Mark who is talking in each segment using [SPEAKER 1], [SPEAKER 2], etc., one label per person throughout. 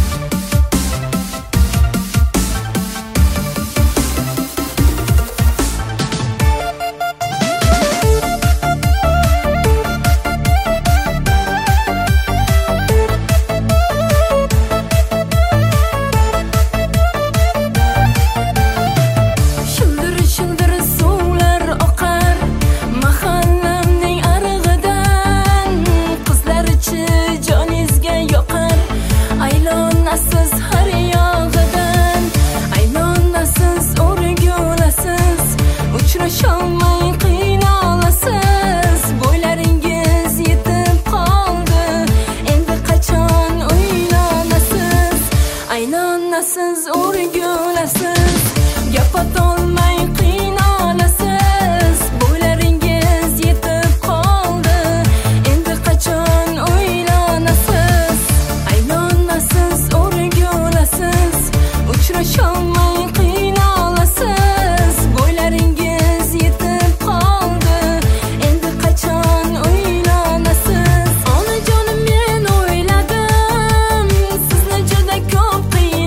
[SPEAKER 1] Siz o'rgulasiz, gapatolmay qiynalasiz. Bo'ylaringiz yetib qoldi, endi qachon o'ylanasiz? Aylanasiz, o'rgulasiz, uchrasholmay qiynalasiz. Bo'ylaringiz yetib qoldi, endi qachon o'ylanasiz? Onajonim, men o'yladim, sizni juda ko'p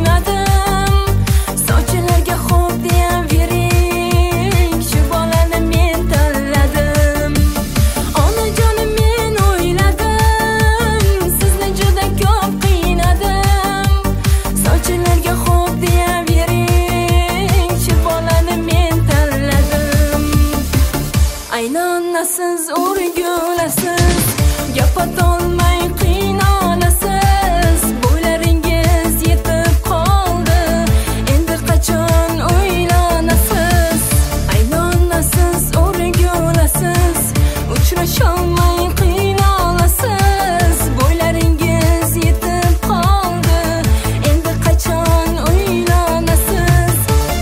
[SPEAKER 1] sochilarga xo'p deyavering, shu bolani men tanladim. Onajonim, men o'yladim, sizni juda ko'p qiynadim. Sochilarga xo'p deyavering, shu bolani men tanladim. Aylanasiz, o'rgulasiz, gapatolmay qiynalasiz. Bo'ylaringiz yetib qoldi, endi qachon o'ylanasiz? Aylanasiz, o'rgulasiz, uchrasholmay qiynalasiz. Bo'ylaringiz yetib qoldi, endi qachon o'ylanasiz?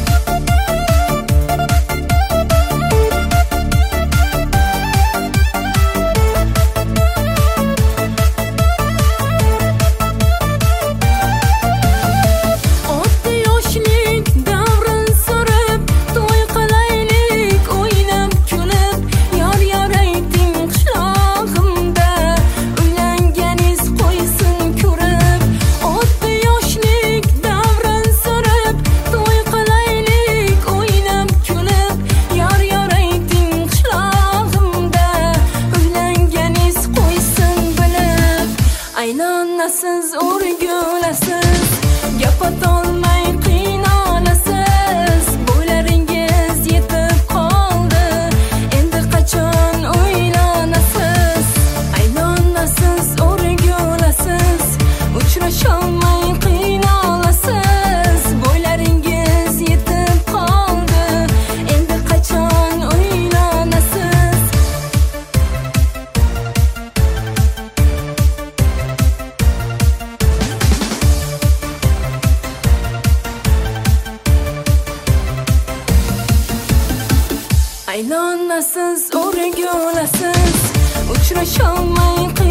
[SPEAKER 1] Oddiy yoshlik davrin surib, to'y qilaylik o'ynab kulib. Yor ayting qishlog'imda, uylanganingiz qo'ysin ko'rib. Oddiy yoshlik davrin surib, to'y qilaylik o'ynab kulib. Yor ayting qishlog'imda, uylanganingiz qo'ysin bilib. Aylanasiz, o'rgulasiz, gapatolmay qiynalasiz. Bo'ylaringiz yetib qoldi, endi qachon o'ylanasiz? Aylanasiz, o'rgulasiz, uchrasholmay qiynalasiz. Bo'ylaringiz yetib qoldi, endi qachon o'ylanasiz? Aylanasiz, o'rgulasiz, uchrasholmay